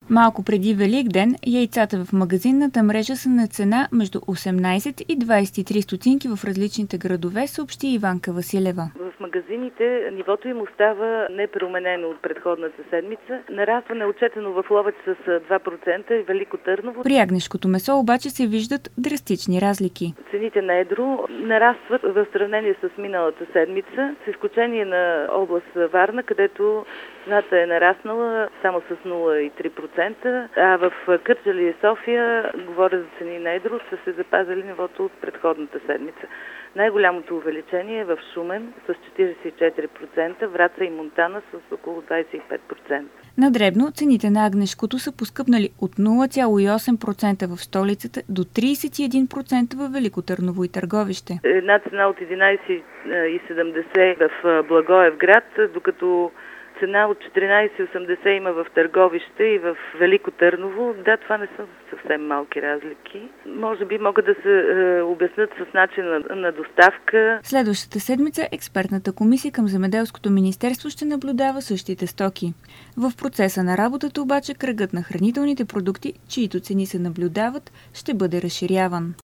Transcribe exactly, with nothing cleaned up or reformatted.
Малко преди Великден, яйцата в магазинната мрежа са на цена между осемнайсет и двайсет и три стотинки в различните градове, съобщи Иванка Василева. В магазините нивото им остава непроменено от предходната седмица. Нарастване отчетено в Ловеч с два процента и Велико Търново. При агнешкото месо обаче се виждат драстични разлики. Цените на едро нарастват в сравнение с миналата седмица, с изключение на област Варна, където цената е нараснала само с нула цяло и три процента, а в Кърджали и София, говоря за цени на едро, са се запазили нивото от предходната седмица. Най-голямото увеличение е в Шумен с четирийсет и четири процента, Враца и Монтана с около двайсет и пет процента. На дребно цените на агнешкото са поскъпнали от нула цяло и осем процента в столицата до трийсет и един процента в Велико Търново и Търговище. Една цена от единайсет и седемдесет в Благоевград, докато цена от четиринайсет и осемдесет има в Търговище и в Велико Търново. Да, това не са съвсем малки разлики. Може би могат да се е, обяснят с начина на доставка. Следващата седмица експертната комисия към Земеделското министерство ще наблюдава същите стоки. В процеса на работата обаче кръгът на хранителните продукти, чието цени се наблюдават, ще бъде разширяван.